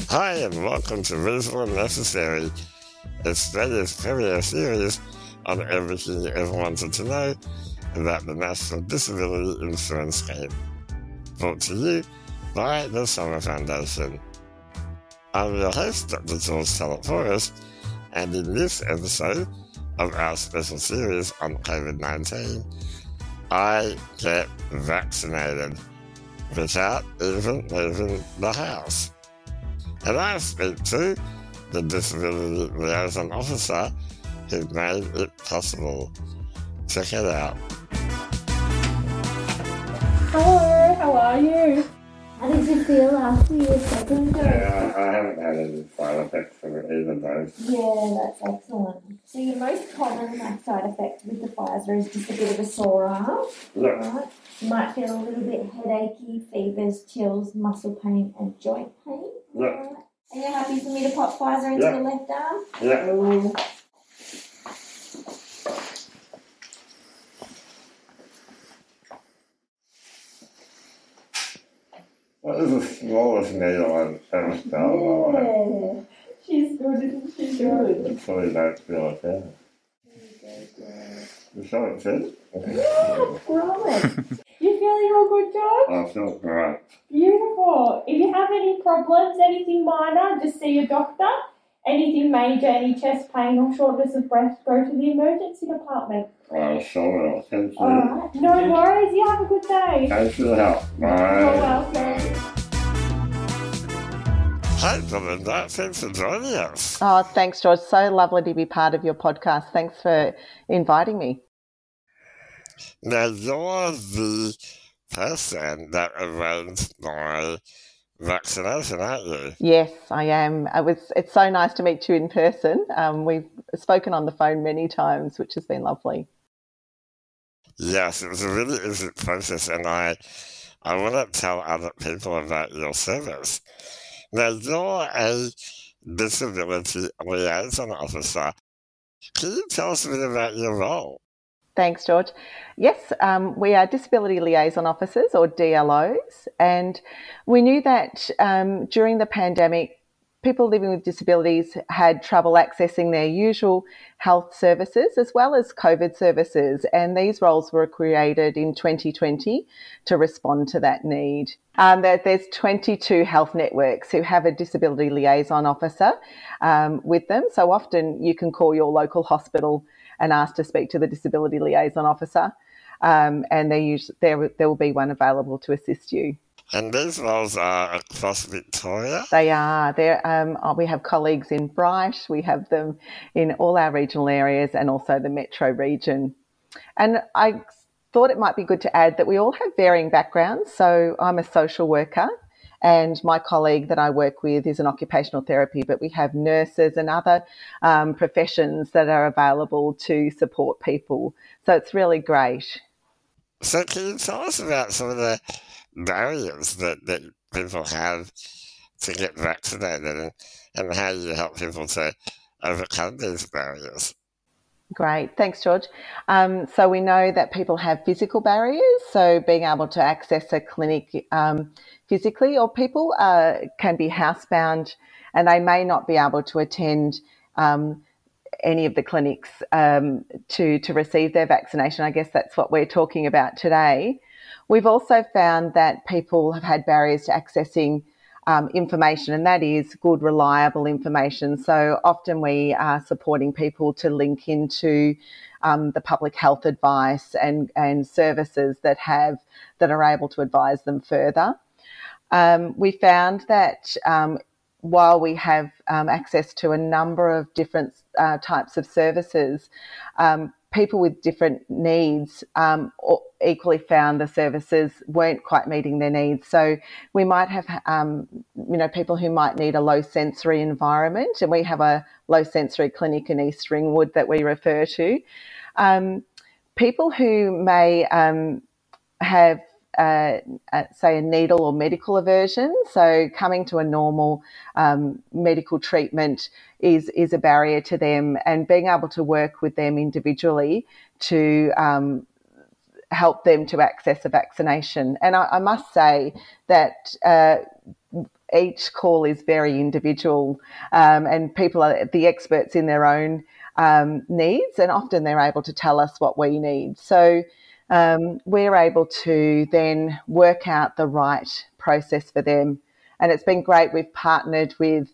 Hi and welcome to Reasonable and Necessary, Australia's premier series on everything you ever wanted to know about the National Disability Insurance Scheme. Brought to you by the Summer Foundation. I'm your host, Dr. George Talaporis, and in this episode of our special series on COVID-19, I get vaccinated without even leaving the house. And I speak to the Disability Liaison Officer who made it possible. Check it out. Hello, how are you? How did you feel after your second dose? Yeah, I haven't had any side effects from either dose. Yeah, that's excellent. So your most common side effect with the Pfizer is just a bit of a sore arm. Yeah. Right? You might feel a little bit headachy, fevers, chills, muscle pain and joint pain. Yeah. Right? And you're happy for me to pop Pfizer into the left arm? Yeah. What is the smallest needle I've ever felt? Yeah. She's good, isn't she? Good. I probably don't feel it there. You saw it fit? Yeah, right. You feeling all good, George? I feel great. Beautiful. If you have any problems, anything minor, just see your doctor. Anything major, any chest pain or shortness of breath, go to the emergency department. I sure will. Thank you. All right. No worries. You have a good day. Thanks for the help. Bye. You're welcome. Hi, Belinda. Thanks for joining us. Oh, thanks, George. So lovely to be part of your podcast. Thanks for inviting me. Now, you're the person that arranged my vaccination, aren't you? Yes, I am. It's so nice to meet you in person. We've spoken on the phone many times, which has been lovely. Yes, it was a really easy process, and I want to tell other people about your service. Now, you're a disability liaison officer. Can you tell us a bit about your role? Thanks, George. Yes, we are Disability Liaison Officers, or DLOs, and we knew that during the pandemic, people living with disabilities had trouble accessing their usual health services as well as COVID services, and these roles were created in 2020 to respond to that need. There's 22 health networks who have a Disability Liaison Officer with them, so often you can call your local hospital and ask to speak to the Disability Liaison Officer, and there will be one available to assist you. And these roles are across Victoria? They are. We have colleagues in Bright, we have them in all our regional areas and also the metro region. And I thought it might be good to add that we all have varying backgrounds. So I'm a social worker and my colleague that I work with is an occupational therapy, but we have nurses and other professions that are available to support people. So it's really great. So can you tell us about some of the barriers that people have to get vaccinated and how you help people to overcome these barriers? Great. Thanks, George. So we know that people have physical barriers, so being able to access a clinic physically, or people can be housebound and they may not be able to attend any of the clinics to receive their vaccination. I guess that's what we're talking about today. We've also found that people have had barriers to accessing information, and that is good, reliable information. So often we are supporting people to link into the public health advice and services that are able to advise them further. We found that while we have access to a number of different types of services, people with different needs equally found the services weren't quite meeting their needs. So we might have, people who might need a low sensory environment, and we have a low sensory clinic in East Ringwood that we refer to. People who may have say a needle or medical aversion. So coming to a normal medical treatment is a barrier to them, and being able to work with them individually to help them to access a vaccination. And I must say that each call is very individual, and people are the experts in their own needs, and often they're able to tell us what we need. So we're able to then work out the right process for them. And it's been great. We've partnered with,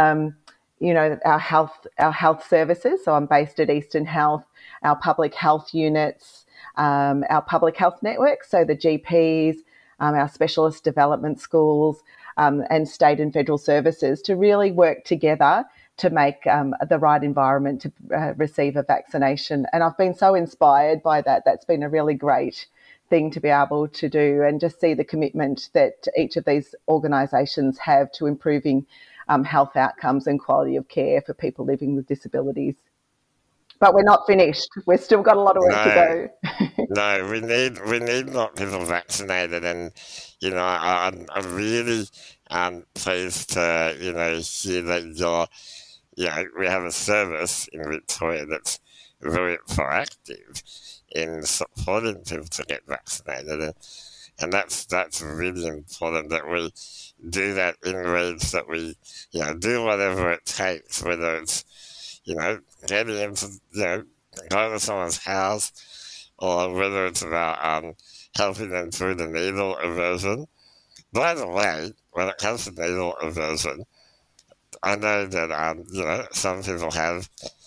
our health services. So I'm based at Eastern Health, our public health units, our public health network, so the GPs, our specialist development schools, and state and federal services to really work together to make the right environment to receive a vaccination. And I've been so inspired by that. That's been a really great thing to be able to do, and just see the commitment that each of these organisations have to improving health outcomes and quality of care for people living with disabilities. But we're not finished. We've still got a lot of work to go. No, we need more people vaccinated, and I'm really pleased to hear that we have a service in Victoria that's very proactive in supporting people to get vaccinated, and that's really important that we do that in ways that we do whatever it takes, whether it's getting into go to someone's house, or whether it's about helping them through the needle aversion. By the way, when it comes to needle aversion, I know that some people have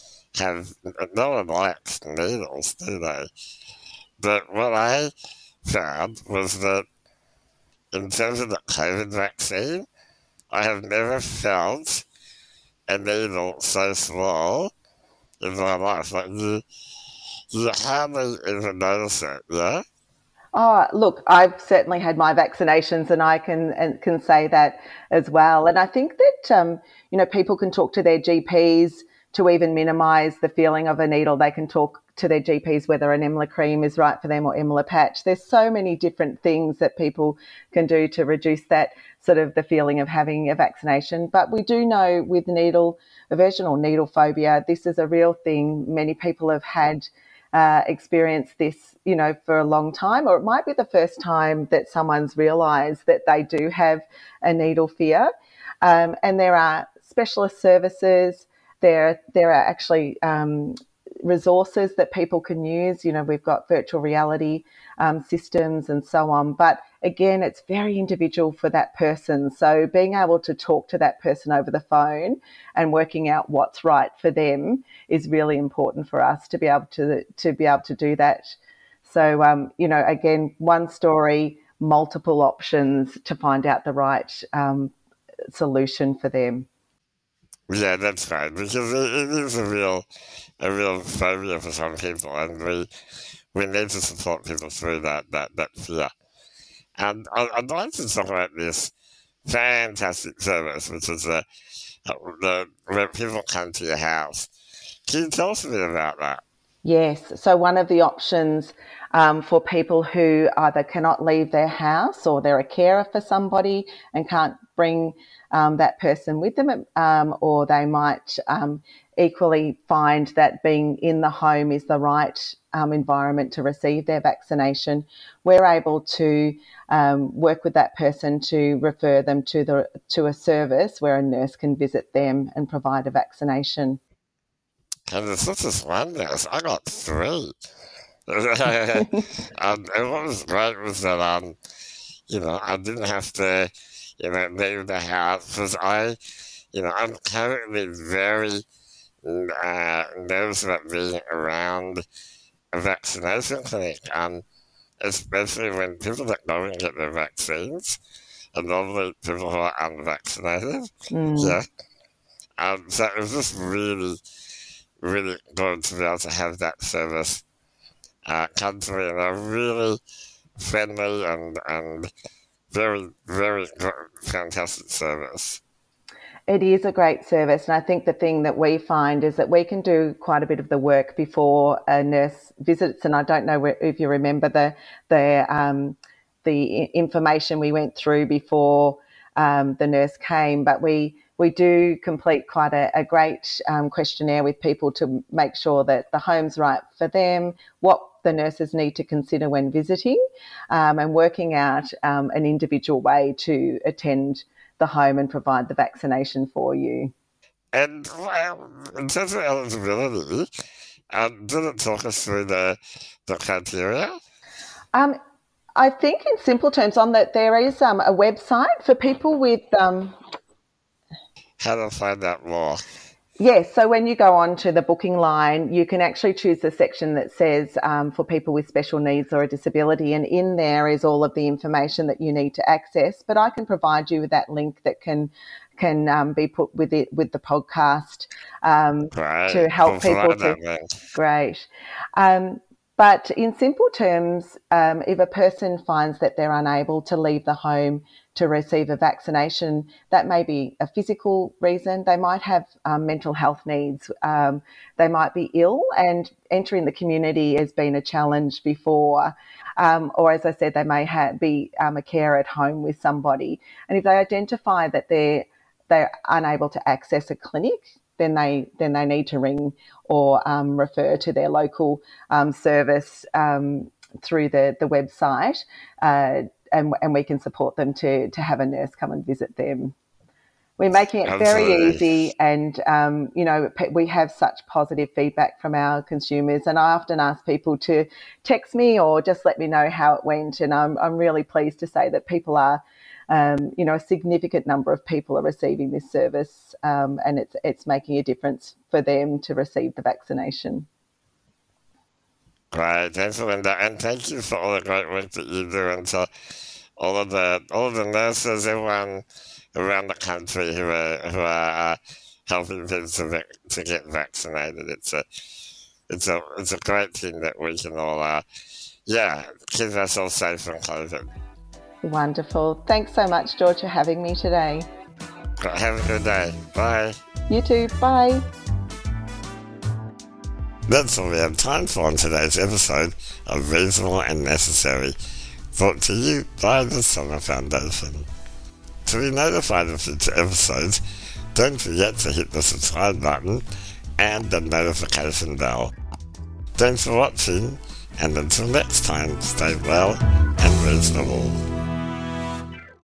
no one likes needles, do they? But what I found was that in terms of the COVID vaccine, I have never felt a needle so small in my life. Like you hardly even notice it, yeah? Oh, look, I've certainly had my vaccinations, and I can say that as well. And I think that, people can talk to their GPs to even minimise the feeling of a needle. They can talk to their GPs whether an Emla cream is right for them or Emla patch. There's so many different things that people can do to reduce that sort of the feeling of having a vaccination. But we do know with needle aversion or needle phobia, this is a real thing. Many people have had experienced this, for a long time, or it might be the first time that someone's realised that they do have a needle fear. And there are specialist services. There are actually resources that people can use. We've got virtual reality systems and so on. But again, it's very individual for that person. So being able to talk to that person over the phone and working out what's right for them is really important for us to be able to do that. So again, one story, multiple options to find out the right solution for them. Yeah, that's right, because it is a real phobia for some people, and we need to support people through that fear. And I'd like to talk about this fantastic service, which is where people come to your house. Can you tell us a bit about that? Yes. So one of the options for people who either cannot leave their house, or they're a carer for somebody and can't bring that person with them, or they might equally find that being in the home is the right environment to receive their vaccination, we're able to work with that person to refer them to a service where a nurse can visit them and provide a vaccination. And it's not just one nurse, I got 3. And what was great was that, I didn't have to, leave the house, because I'm currently very nervous about being around a vaccination clinic, especially when people that go and get their vaccines are normally people who are unvaccinated. Yeah. So it was just really, really good to be able to have that service come to me in a really friendly and very, very fantastic service. It is a great service, and I think the thing that we find is that we can do quite a bit of the work before a nurse visits. And I don't know if you remember the information we went through before the nurse came, but we do complete quite a great questionnaire with people to make sure that the home's right for them, what the nurses need to consider when visiting, and working out an individual way to attend the home and provide the vaccination for you. And in terms of eligibility, did it talk us through the criteria? I think in simple terms on that there is a website for people with... How to find out more? Yes, so when you go on to the booking line, you can actually choose the section that says for people with special needs or a disability, and in there is all of the information that you need to access. But I can provide you with that link that can be put with the podcast to help people. Great. But in simple terms, if a person finds that they're unable to leave the home to receive a vaccination, that may be a physical reason. They might have mental health needs. They might be ill, and entering the community has been a challenge before. Or, as I said, they may be a carer at home with somebody. And if they identify that they're unable to access a clinic, then they need to ring or refer to their local service through the website, and we can support them to have a nurse come and visit them. We're making it very easy, and we have such positive feedback from our consumers. And I often ask people to text me or just let me know how it went. And I'm really pleased to say that people are. A significant number of people are receiving this service, and it's making a difference for them to receive the vaccination. Great, thanks, Linda, and thank you for all the great work that you do, and to all of the nurses, everyone around the country who are helping people to get vaccinated. It's a great thing that we can all keep ourselves safe from COVID. Wonderful. Thanks so much, George, for having me today. Have a good day. Bye. You too. Bye. That's all we have time for on today's episode of Reasonable and Necessary, brought to you by the Summer Foundation. To be notified of future episodes, don't forget to hit the subscribe button and the notification bell. Thanks for watching, and until next time, stay well and reasonable.